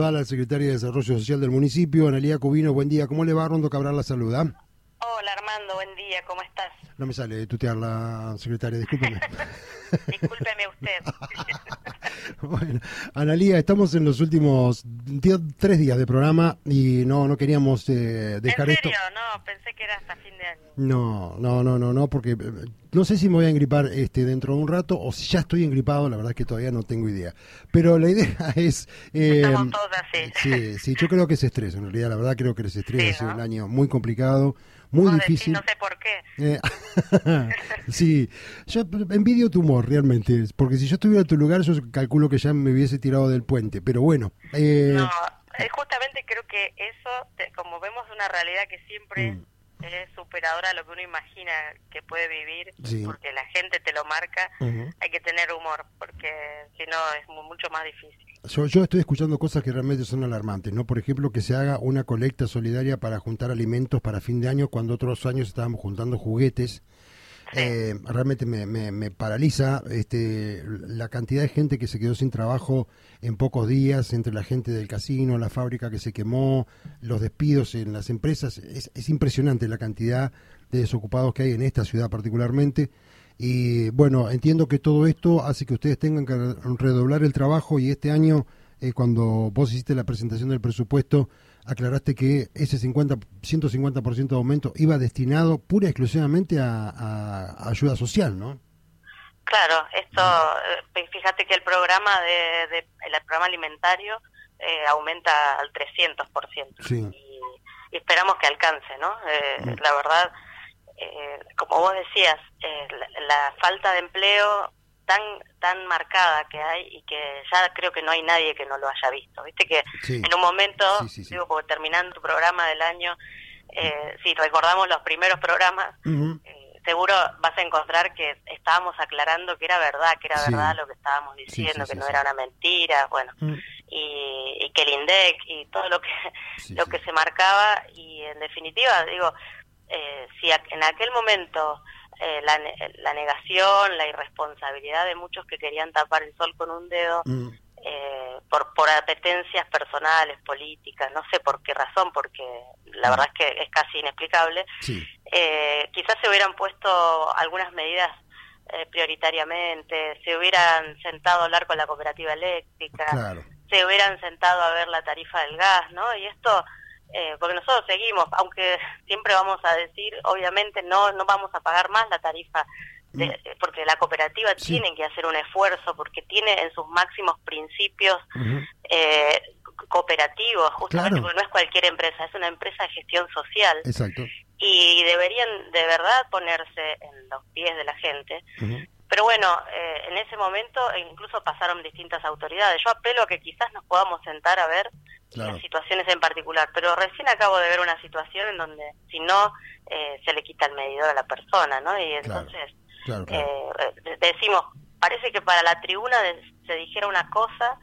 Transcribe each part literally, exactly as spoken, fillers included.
A la secretaria de Desarrollo Social del municipio, Analía Cubino, buen día. ¿Cómo le va? Rondo Cabral la saluda. Hola Armando, buen día, ¿cómo estás? No me sale de tutear la secretaria, discúlpeme. Discúlpeme usted. Bueno, Analía, estamos en los últimos diez, tres días de programa y no no queríamos eh, dejar ¿En esto. serio? No, pensé que era hasta fin de año. No, no, no, no, no, porque eh, no sé si me voy a engripar este dentro de un rato o si ya estoy engripado, la verdad es que todavía no tengo idea. Pero la idea es... Eh, Estamos todos así. Sí, sí, yo creo que es estrés, en realidad, la verdad creo que es estrés, Sí, ha sido ¿no? un año muy complicado, muy Vos difícil. decís, no sé por qué. Eh, sí, yo envidio tu humor realmente, porque si yo estuviera en tu lugar yo calculo que ya me hubiese tirado del puente, pero bueno. Eh, No, eh, justamente creo que eso, te- como vemos una realidad que siempre mm, es superadora a lo que uno imagina que puede vivir, Sí. porque la gente te lo marca, Ujú. hay que tener humor, porque si no es mu- mucho más difícil. Yo, yo estoy escuchando cosas que realmente son alarmantes, ¿no? Por ejemplo, que se haga una colecta solidaria para juntar alimentos para fin de año cuando otros años estábamos juntando juguetes. Sí. Eh, realmente me, me, me paraliza este, la cantidad de gente que se quedó sin trabajo en pocos días, entre la gente del casino, la fábrica que se quemó, los despidos en las empresas. Es, es impresionante la cantidad de desocupados que hay en esta ciudad particularmente. Y bueno, entiendo que todo esto hace que ustedes tengan que redoblar el trabajo y este año, eh, cuando vos hiciste la presentación del presupuesto, aclaraste que ese cincuenta, ciento cincuenta por ciento de aumento iba destinado pura y exclusivamente a, a- a ayuda social, ¿no? Claro, esto, eh, fíjate que el programa de, de- el programa alimentario eh, aumenta al trescientos por ciento Sí. y, y esperamos que alcance, ¿no? Eh, Mm. La verdad, eh, como vos decías, eh, la, la falta de empleo tan tan marcada que hay y que ya creo que no hay nadie que no lo haya visto. Viste que Sí. en un momento, Sí, sí, sí. digo, porque terminando tu programa del año, eh, si recordamos los primeros programas, Ujú. eh, seguro vas a encontrar que estábamos aclarando que era verdad, que era Sí. verdad lo que estábamos Sí, diciendo, sí, que sí, no sí. era una mentira, bueno, Mm. y, y que el INDEC y todo lo que Sí, lo sí. que se marcaba, y en definitiva, digo, eh, si a- en aquel momento eh, la, ne- la negación, la irresponsabilidad de muchos que querían tapar el sol con un dedo, Mm. eh, por, por apetencias personales, políticas, no sé por qué razón, porque la verdad es que es casi inexplicable, Sí. eh, quizás se hubieran puesto algunas medidas eh, prioritariamente, se hubieran sentado a hablar con la cooperativa eléctrica, Claro. se hubieran sentado a ver la tarifa del gas, ¿no? Y esto, eh, porque nosotros seguimos, aunque siempre vamos a decir, obviamente no no vamos a pagar más la tarifa, de, Mm. porque la cooperativa Sí. tiene que hacer un esfuerzo, porque tiene en sus máximos principios Ujú. eh, cooperativos, justamente Claro. porque no es cualquier empresa, es una empresa de gestión social, Exacto. y deberían de verdad ponerse en los pies de la gente. Ujú. Pero bueno, eh, en ese momento incluso pasaron distintas autoridades. Yo apelo a que quizás nos podamos sentar a ver Claro. las situaciones en particular, pero recién acabo de ver una situación en donde si no eh, se le quita el medidor a la persona, ¿no? Y Claro. entonces Claro, claro. eh, decimos, parece que para la tribuna de- se dijera una cosa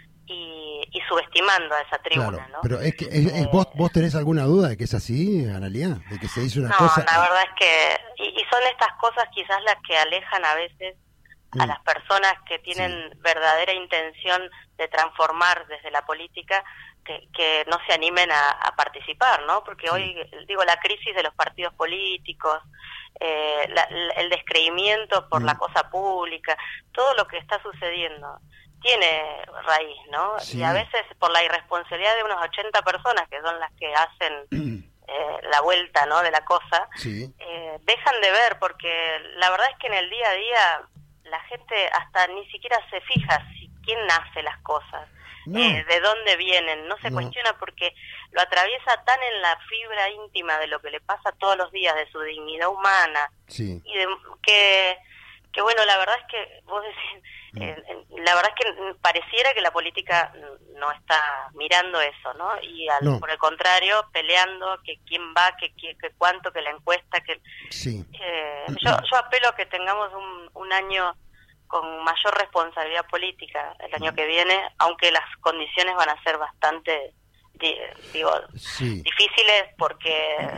y, y subestimando a esa tribuna, Claro, ¿no? pero es que es, es- Eh, vos vos tenés alguna duda de que es así, Analía, de que se hizo una No, cosa. la verdad es que, y, y son estas cosas quizás las que alejan a veces a Mm. las personas que tienen verdadera intención de transformar desde la política, que, que no se animen a, a participar, ¿no? Porque Sí. hoy, digo, la crisis de los partidos políticos, eh, la- la- el descreimiento por Mm. la cosa pública, todo lo que está sucediendo tiene raíz, ¿no? Sí. Y a veces por la irresponsabilidad de unas ochenta personas que son las que hacen eh, la vuelta, ¿no?, de la cosa, Sí. eh, dejan de ver, porque la verdad es que en el día a día la gente hasta ni siquiera se fija si quién hace las cosas, No. eh, de dónde vienen, no se No. cuestiona porque lo atraviesa tan en la fibra íntima de lo que le pasa todos los días, de su dignidad humana, Sí. y de que que bueno, la verdad es que vos decís, Mm. eh, eh, la verdad es que pareciera que la política no está mirando eso, ¿no? Y al, No. por el contrario, peleando que quién va, que, que, que cuánto, que la encuesta, que Sí. eh, yo yo apelo a que tengamos un, un año con mayor responsabilidad política el año que viene, aunque las condiciones van a ser bastante di- digo Sí. difíciles, porque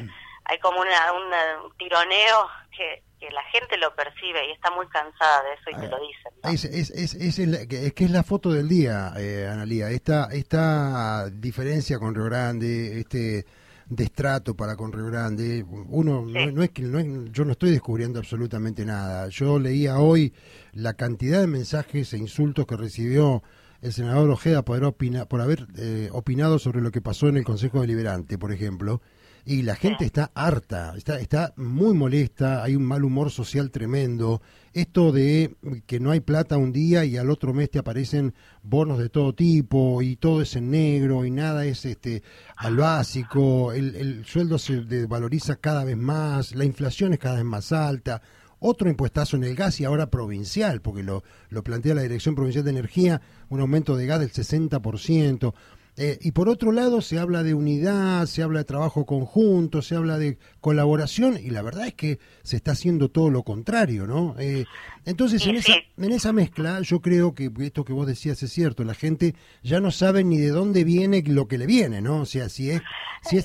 hay como una, una, un tironeo que, que la gente lo percibe y está muy cansada de eso y ah, te lo dicen, ¿no? Es, es, es, es, el, es que es la foto del día, eh, Analía, esta, esta diferencia con Río Grande, este destrato para con Río Grande, uno sí. no, no es que no es, yo no estoy descubriendo absolutamente nada. Yo leía hoy la cantidad de mensajes e insultos que recibió el senador Ojeda por haber, opina, por haber eh, opinado sobre lo que pasó en el Consejo Deliberante, por ejemplo, y la gente está harta, está, está muy molesta, hay un mal humor social tremendo. Esto de que no hay plata un día y al otro mes te aparecen bonos de todo tipo y todo es en negro y nada es este al básico, el, el sueldo se valoriza cada vez más, la inflación es cada vez más alta, otro impuestazo en el gas y ahora provincial, porque lo, lo plantea la Dirección Provincial de Energía, un aumento de gas del sesenta por ciento. Eh, y por otro lado se habla de unidad, se habla de trabajo conjunto, se habla de colaboración y la verdad es que se está haciendo todo lo contrario, ¿no? Eh, entonces en esa, en esa mezcla yo creo que esto que vos decías es cierto, la gente ya no sabe ni de dónde viene lo que le viene, ¿no? O sea, si es... Si es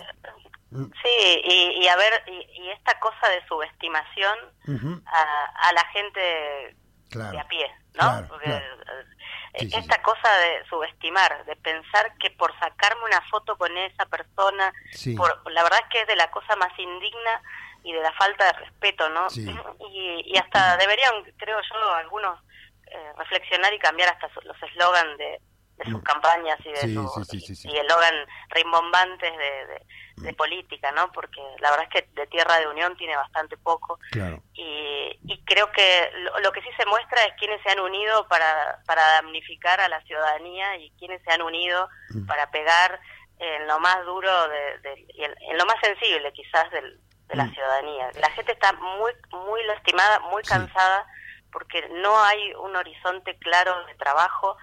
sí, y, y a ver, y, y esta cosa de subestimación uh-huh. a, a la gente claro, de a pie, ¿no? Claro, Porque, claro. Sí, esta sí, sí. cosa de subestimar, de pensar que por sacarme una foto con esa persona, sí. por, la verdad es que es de la cosa más indigna y de la falta de respeto, ¿no? Sí. Y, y hasta deberían, creo yo, algunos eh, reflexionar y cambiar hasta los eslogans de, de sus mm. campañas y de sí, su, sí, sí, sí, sí. y eslogan rimbombantes de, de, de mm. política, ¿no? Porque la verdad es que de tierra de unión tiene bastante poco. Claro. Y, y creo que lo, lo que sí se muestra es quienes se han unido para, para damnificar a la ciudadanía y quienes se han unido mm. para pegar en lo más duro, de, de, y en, en lo más sensible quizás del, de la mm. ciudadanía. La gente está muy, muy lastimada, muy cansada, sí. porque no hay un horizonte claro de trabajo,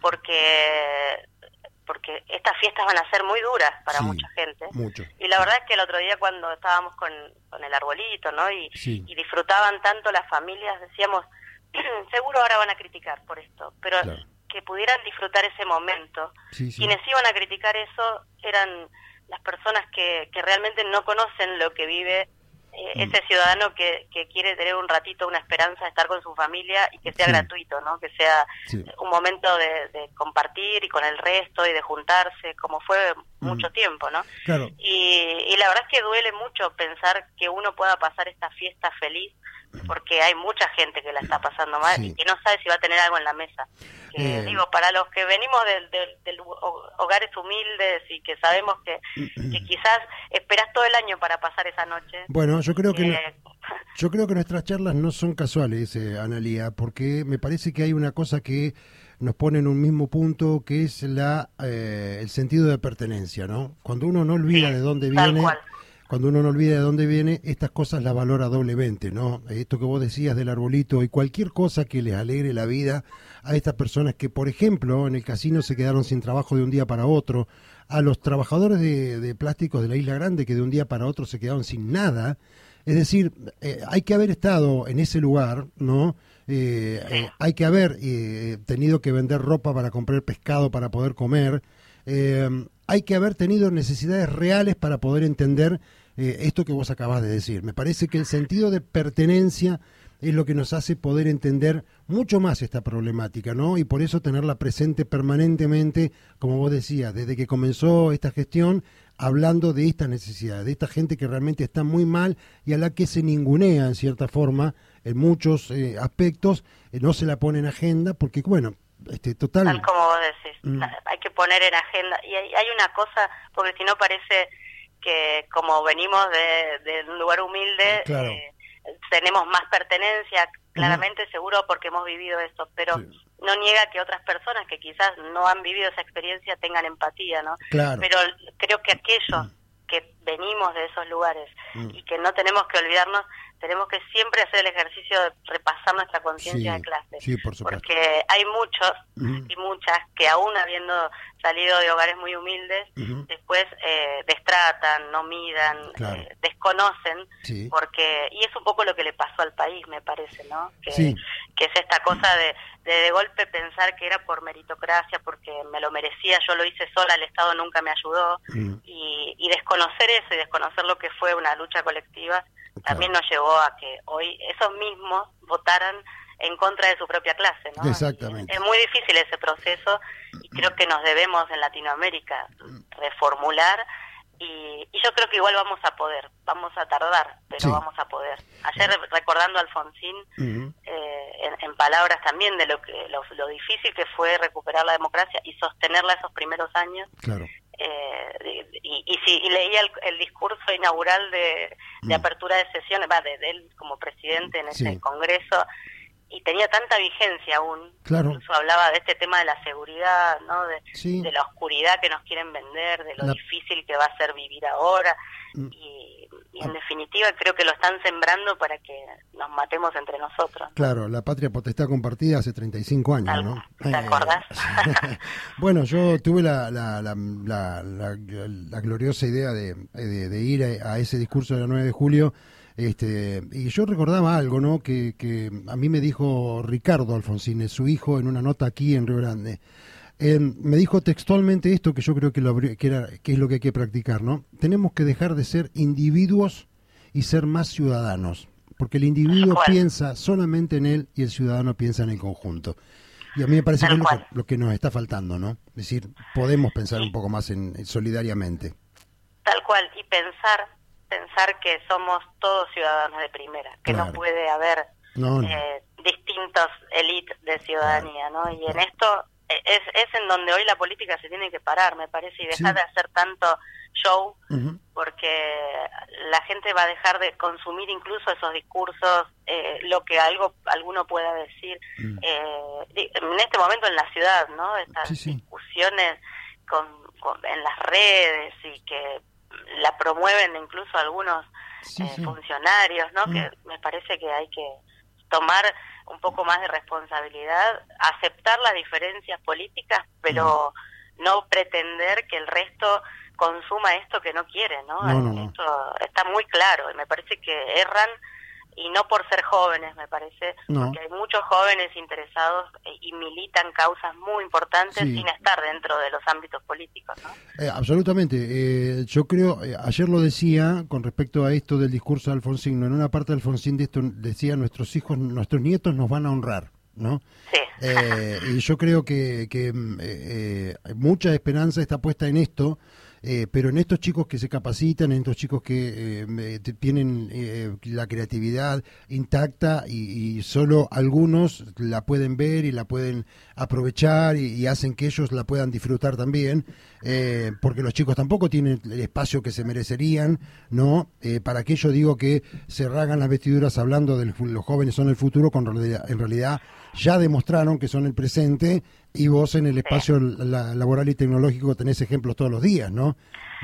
porque porque estas fiestas van a ser muy duras para sí, mucha gente. Mucho. Y la verdad es que el otro día cuando estábamos con, con el arbolito, ¿no? Y, sí. y disfrutaban tanto las familias, decíamos, seguro ahora van a criticar por esto, pero claro. que pudieran disfrutar ese momento. Sí, sí. Quienes iban a criticar eso eran las personas que, que realmente no conocen lo que vive eh, mm. ese ciudadano que, que quiere tener un ratito, una esperanza de estar con su familia y que sea sí. gratuito, ¿no? Que sea sí. un momento de, de compartir y con el resto y de juntarse, como fue mm. mucho tiempo, ¿no? Claro. Y, y la verdad es que duele mucho pensar que uno pueda pasar esta fiesta feliz, porque hay mucha gente que la está pasando mal sí. y que no sabe si va a tener algo en la mesa. Que, eh. Digo, para los que venimos de, de, de hogares humildes y que sabemos que, que quizás esperás todo el año para pasar esa noche. Bueno, yo creo que eh. no, yo creo que nuestras charlas no son casuales, eh, Analía, porque me parece que hay una cosa que nos pone en un mismo punto, que es la eh, el sentido de pertenencia, ¿no? Cuando uno no olvida sí, de dónde viene... Cual. Cuando uno no olvida de dónde viene, estas cosas las valora doblemente, ¿no? Esto que vos decías del arbolito y cualquier cosa que les alegre la vida a estas personas que, por ejemplo, en el casino se quedaron sin trabajo de un día para otro, a los trabajadores de, de plásticos de la Isla Grande que de un día para otro se quedaron sin nada. Es decir, eh, hay que haber estado en ese lugar, ¿no? Eh, eh, hay que haber eh, tenido que vender ropa para comprar pescado para poder comer. Eh, hay que haber tenido necesidades reales para poder entender eh, esto que vos acabás de decir. Me parece que el sentido de pertenencia es lo que nos hace poder entender mucho más esta problemática, ¿no? Y por eso tenerla presente permanentemente, como vos decías, desde que comenzó esta gestión, hablando de estas necesidades, de esta gente que realmente está muy mal y a la que se ningunea en cierta forma, en muchos eh, aspectos, eh, no se la pone en agenda, porque bueno, este total... Tal como vos decís, mm. hay que poner en agenda. Y hay, hay una cosa, porque si no parece que como venimos de, de un lugar humilde, claro. eh, tenemos más pertenencia, claramente uh-huh. seguro porque hemos vivido esto, pero sí. no niega que otras personas que quizás no han vivido esa experiencia tengan empatía, ¿no? Claro. Pero creo que aquellos uh-huh. que venimos de esos lugares uh-huh. y que no tenemos que olvidarnos, tenemos que siempre hacer el ejercicio de repasar nuestra conciencia sí, de clase, sí, por supuesto. Porque hay muchos uh-huh. y muchas que aún habiendo salido de hogares muy humildes, uh-huh. después eh, destratan, no midan, claro. eh, desconocen, sí. porque y es un poco lo que le pasó al país, me parece, ¿no? Que, sí. que es esta cosa de, de de golpe pensar que era por meritocracia, porque me lo merecía, yo lo hice sola, el Estado nunca me ayudó, uh-huh. y, y desconocer eso y desconocer lo que fue una lucha colectiva, claro. también nos llevó a que hoy esos mismos votaran en contra de su propia clase, ¿no? Exactamente. Es muy difícil ese proceso y creo que nos debemos en Latinoamérica reformular y, y yo creo que igual vamos a poder, vamos a tardar, pero sí. vamos a poder. Ayer recordando a Alfonsín, uh-huh. eh, en, en palabras también de lo que lo, lo difícil que fue recuperar la democracia y sostenerla esos primeros años. Claro. Eh, y, y, si, y leía el, el discurso inaugural de, de uh-huh. apertura de sesiones, va, de, de él como presidente en ese sí. congreso, y tenía tanta vigencia aún, claro. incluso hablaba de este tema de la seguridad, ¿no? De, sí. de la oscuridad que nos quieren vender, de lo la... difícil que va a ser vivir ahora, mm. y, y en ah. definitiva creo que lo están sembrando para que nos matemos entre nosotros. Claro, la patria potestad compartida hace treinta y cinco años, Tal, ¿no? ¿Te eh, acordás? Bueno, yo tuve la, la, la, la, la, la gloriosa idea de, de, de ir a, a ese discurso de la nueve de julio. Este, y yo recordaba algo, ¿no? Que, que a mí me dijo Ricardo Alfonsín, su hijo, en una nota aquí en Río Grande. Eh, me dijo textualmente esto que yo creo que, lo, que, era, que es lo que hay que practicar, ¿no? Tenemos que dejar de ser individuos y ser más ciudadanos, porque el individuo bueno. piensa solamente en él y el ciudadano piensa en el conjunto. Y a mí me parece que es lo que, lo que nos está faltando, ¿no? Es decir, podemos pensar un poco más en, en solidariamente. Tal cual, y pensar pensar que somos todos ciudadanos de primera, que claro. no puede haber no, no. Eh, distintos élites de ciudadanía, claro. ¿no? Y en esto es, es en donde hoy la política se tiene que parar, me parece, y dejar sí. de hacer tanto show, uh-huh. porque la gente va a dejar de consumir incluso esos discursos, eh, lo que algo alguno pueda decir. Uh-huh. Eh, en este momento en la ciudad, ¿no? Estas sí, sí. discusiones con, con, en las redes y que la promueven incluso algunos sí, eh, sí. funcionarios, ¿no? Mm. Que me parece que hay que tomar un poco más de responsabilidad, aceptar las diferencias políticas, pero mm. no pretender que el resto consuma esto que no quiere, ¿no? No, no, no. Esto está muy claro y me parece que erran y no por ser jóvenes, me parece, no. porque hay muchos jóvenes interesados y militan causas muy importantes sí. sin estar dentro de los ámbitos políticos, ¿no? Eh, absolutamente. Eh, yo creo, eh, ayer lo decía con respecto a esto del discurso de Alfonsín, en una parte de Alfonsín de esto decía, nuestros hijos, nuestros nietos nos van a honrar, ¿no? Sí. Eh, y yo creo que, que eh, eh, mucha esperanza está puesta en esto. Eh, pero en estos chicos que se capacitan, en estos chicos que eh, tienen eh, la creatividad intacta y, y solo algunos la pueden ver y la pueden aprovechar y, y hacen que ellos la puedan disfrutar también, eh, porque los chicos tampoco tienen el espacio que se merecerían, ¿no? Eh, para que yo digo que se rasgan las vestiduras hablando de los jóvenes son el futuro, cuando en realidad ya demostraron que son el presente. Y vos en el espacio sí. la, laboral y tecnológico tenés ejemplos todos los días, ¿no?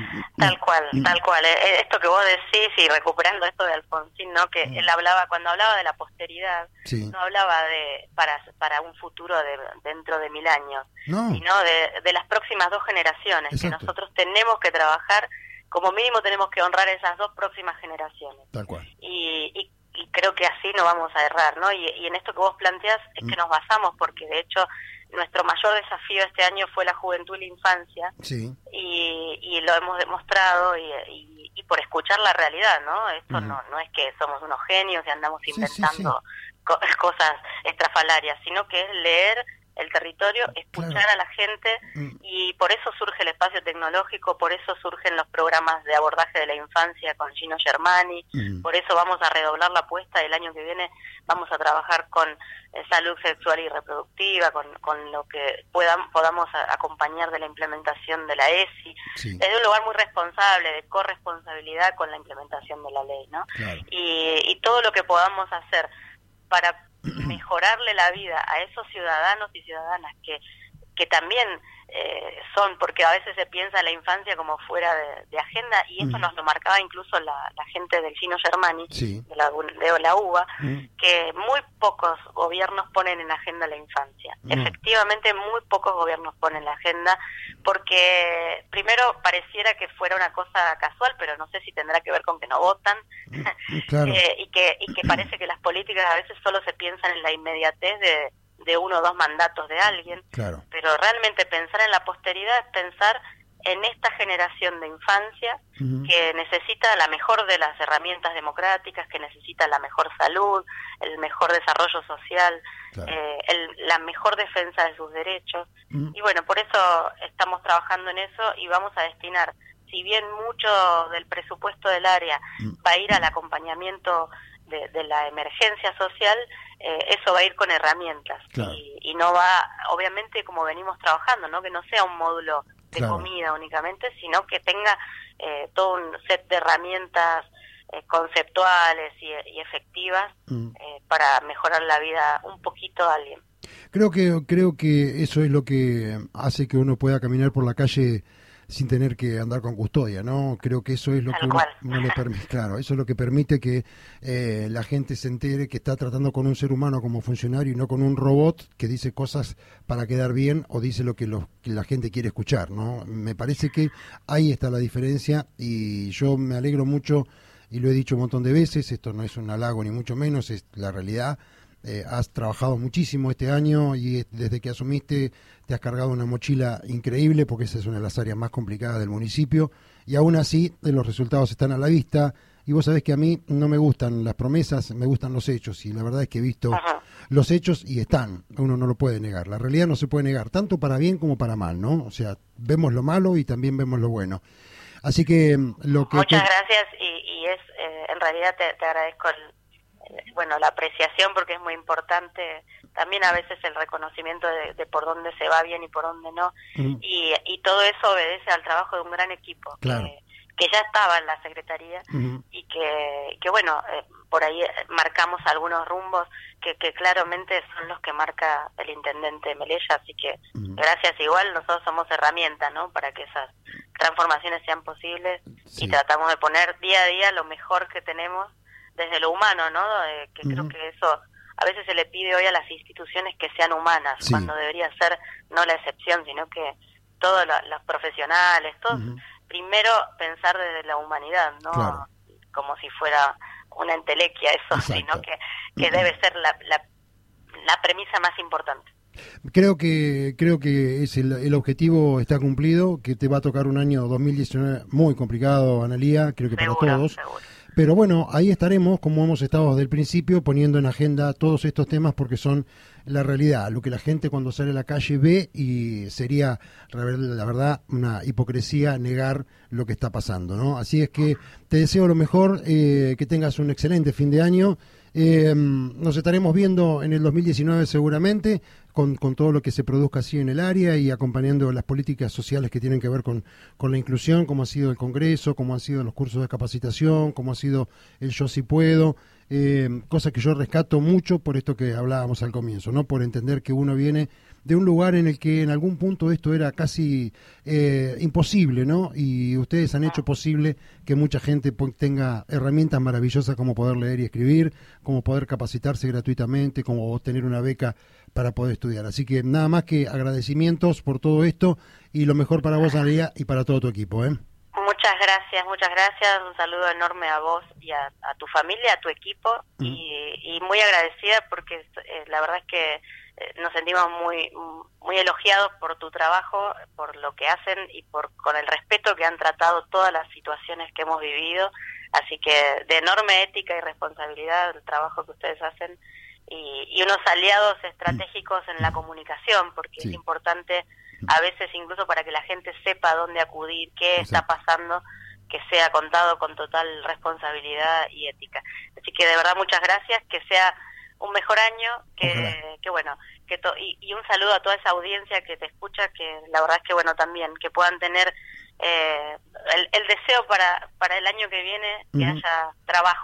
Tal cual, tal cual. Esto que vos decís y recuperando esto de Alfonsín, ¿no? Que él hablaba, cuando hablaba de la posteridad, sí. no hablaba de para para un futuro de dentro de mil años, no. sino de, de las próximas dos generaciones, Exacto. que nosotros tenemos que trabajar, como mínimo tenemos que honrar esas dos próximas generaciones. Tal cual. Y, y, y creo que así no vamos a errar, ¿no? Y, y en esto que vos planteás es mm. que nos basamos, porque de hecho nuestro mayor desafío este año fue la juventud y la infancia, sí. y, y lo hemos demostrado, y, y, y por escuchar la realidad, ¿no? Esto uh-huh. no no es que somos unos genios y andamos inventando sí, sí, sí. Co- cosas estrafalarias, sino que es leer el territorio, escuchar claro. a la gente, mm. y por eso surge el espacio tecnológico, por eso surgen los programas de abordaje de la infancia con Gino Germani, mm. por eso vamos a redoblar la apuesta, el año que viene vamos a trabajar con eh, salud sexual y reproductiva, con, con lo que puedan, podamos a, acompañar de la implementación de la E S I, sí. desde un lugar muy responsable, de corresponsabilidad con la implementación de la ley, ¿no? Claro. Y, y todo lo que podamos hacer para mejorarle la vida a esos ciudadanos y ciudadanas que que también eh, son, porque a veces se piensa la infancia como fuera de, de agenda, y eso uh-huh. nos lo marcaba incluso la, la gente del Gino Germani, sí. de, la, de la U B A, uh-huh. que muy pocos gobiernos ponen en agenda la infancia. Uh-huh. Efectivamente, muy pocos gobiernos ponen la agenda, porque primero pareciera que fuera una cosa casual, pero no sé si tendrá que ver con que no votan, uh-huh. claro. eh, y, que, y que parece que las políticas a veces solo se piensan en la inmediatez de de uno o dos mandatos de alguien, claro. pero realmente pensar en la posteridad es pensar en esta generación de infancia uh-huh. que necesita la mejor de las herramientas democráticas, que necesita la mejor salud, el mejor desarrollo social, claro. eh, el, la mejor defensa de sus derechos, uh-huh. y bueno, por eso estamos trabajando en eso y vamos a destinar, si bien mucho del presupuesto del área uh-huh. va a ir al acompañamiento de, de la emergencia social, Eh, eso va a ir con herramientas, claro. y, y no va, obviamente, como venimos trabajando, no que no sea un módulo de claro. comida únicamente, sino que tenga eh, todo un set de herramientas eh, conceptuales y, y efectivas mm. eh, para mejorar la vida un poquito a alguien. Creo que creo que eso es lo que hace que uno pueda caminar por la calle sin tener que andar con custodia, ¿no? Creo que eso es lo Tal que uno, uno le permite, claro, eso es lo que permite que eh, la gente se entere que está tratando con un ser humano como funcionario y no con un robot que dice cosas para quedar bien o dice lo que, lo, que la gente quiere escuchar, ¿no? Me parece que ahí está la diferencia y yo me alegro mucho, y lo he dicho un montón de veces, esto no es un halago ni mucho menos, es la realidad. Eh, has trabajado muchísimo este año y desde que asumiste te has cargado una mochila increíble, porque esa es una de las áreas más complicadas del municipio, y aún así los resultados están a la vista, y vos sabés que a mí no me gustan las promesas, me gustan los hechos, y la verdad es que he visto Ajá. los hechos y están, uno no lo puede negar, la realidad no se puede negar, tanto para bien como para mal, ¿no? O sea, vemos lo malo y también vemos lo bueno. Así que lo que... Muchas te... gracias, y, y es eh, en realidad te, te agradezco el bueno, la apreciación, porque es muy importante también a veces el reconocimiento de, de por dónde se va bien y por dónde no, uh-huh. y, y todo eso obedece al trabajo de un gran equipo, claro. que, que ya estaba en la Secretaría, uh-huh. y que, que bueno, eh, por ahí marcamos algunos rumbos que, que claramente son los que marca el intendente Melella, así que uh-huh. gracias igual, nosotros somos herramientas, ¿no?, para que esas transformaciones sean posibles, sí. y tratamos de poner día a día lo mejor que tenemos desde lo humano, ¿no? Eh, que uh-huh. creo que eso a veces se le pide hoy a las instituciones que sean humanas, sí. cuando debería ser no la excepción, sino que todos lo, los profesionales, todos, uh-huh. primero pensar desde la humanidad, no claro. como si fuera una entelequia eso, Exacto. sino que, que uh-huh. debe ser la, la, la premisa más importante. Creo que creo que es el, el objetivo está cumplido, que te va a tocar un año dos mil diecinueve muy complicado, Analía, creo que seguro, para todos. Seguro. Pero bueno, ahí estaremos, como hemos estado desde el principio, poniendo en agenda todos estos temas, porque son la realidad, lo que la gente cuando sale a la calle ve, y sería, la verdad, una hipocresía negar lo que está pasando, ¿no? Así es que te deseo lo mejor, eh, que tengas un excelente fin de año. Eh, nos estaremos viendo en el dos mil diecinueve seguramente, con, con todo lo que se produzca así en el área y acompañando las políticas sociales que tienen que ver con, con la inclusión, como ha sido el Congreso, como han sido los cursos de capacitación, como ha sido el Yo Sí Puedo, eh, cosa que yo rescato mucho por esto que hablábamos al comienzo, ¿no? Por entender que uno viene de un lugar en el que en algún punto esto era casi eh, imposible, ¿no? Y ustedes han hecho posible que mucha gente tenga herramientas maravillosas como poder leer y escribir, como poder capacitarse gratuitamente, como obtener una beca para poder estudiar. Así que nada más que agradecimientos por todo esto, y lo mejor para vos, Analía, y para todo tu equipo, ¿eh? Muchas gracias, muchas gracias. Un saludo enorme a vos y a, a tu familia, a tu equipo, mm. y, y muy agradecida porque eh, la verdad es que eh, nos sentimos muy muy elogiados por tu trabajo, por lo que hacen y por con el respeto que han tratado todas las situaciones que hemos vivido. Así que de enorme ética y responsabilidad el trabajo que ustedes hacen, y, y unos aliados estratégicos en la comunicación, porque sí. es importante a veces incluso para que la gente sepa dónde acudir, qué está pasando, que sea contado con total responsabilidad y ética. Así que de verdad muchas gracias, que sea un mejor año, que, que bueno, que to y, y un saludo a toda esa audiencia que te escucha, que la verdad es que bueno también, que puedan tener eh, el, el deseo para, para el año que viene, que uh-huh. haya trabajo,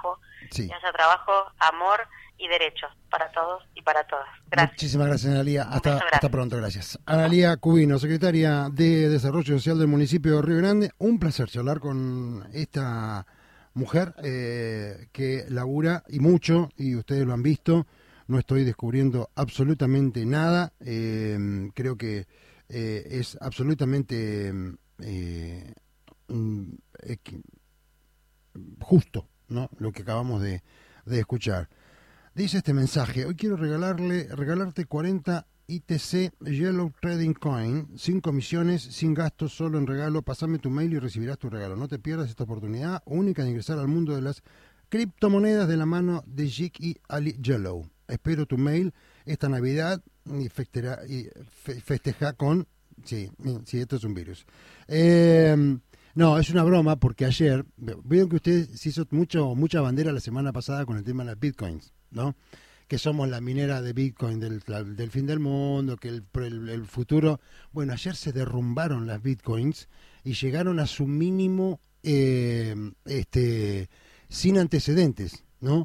sí. que haya trabajo, amor y derechos para todos y para todas. Gracias. Muchísimas gracias, Analía. Hasta, hasta pronto, gracias. Analía Cubino, secretaria de Desarrollo Social del municipio de Río Grande. Un placer charlar con esta mujer eh, que labura y mucho, y ustedes lo han visto. No estoy descubriendo absolutamente nada. Eh, creo que eh, es absolutamente eh, eh, justo, ¿no?, lo que acabamos de, de escuchar. Dice este mensaje: hoy quiero regalarle, regalarte cuarenta I T C Yellow Trading Coin, sin comisiones, sin gastos, solo en regalo. Pasame tu mail y recibirás tu regalo. No te pierdas esta oportunidad única de ingresar al mundo de las criptomonedas de la mano de Jik y Ali Yellow. Espero tu mail esta Navidad y, festeja, y fe, festeja con... Sí, sí, esto es un virus. Eh, no, es una broma porque ayer, vieron que usted se hizo mucho, mucha bandera la semana pasada con el tema de las bitcoins, ¿no? Que somos la minera de bitcoin del, del fin del mundo, que el, el, el futuro... Bueno, ayer se derrumbaron las bitcoins y llegaron a su mínimo eh, este, sin antecedentes.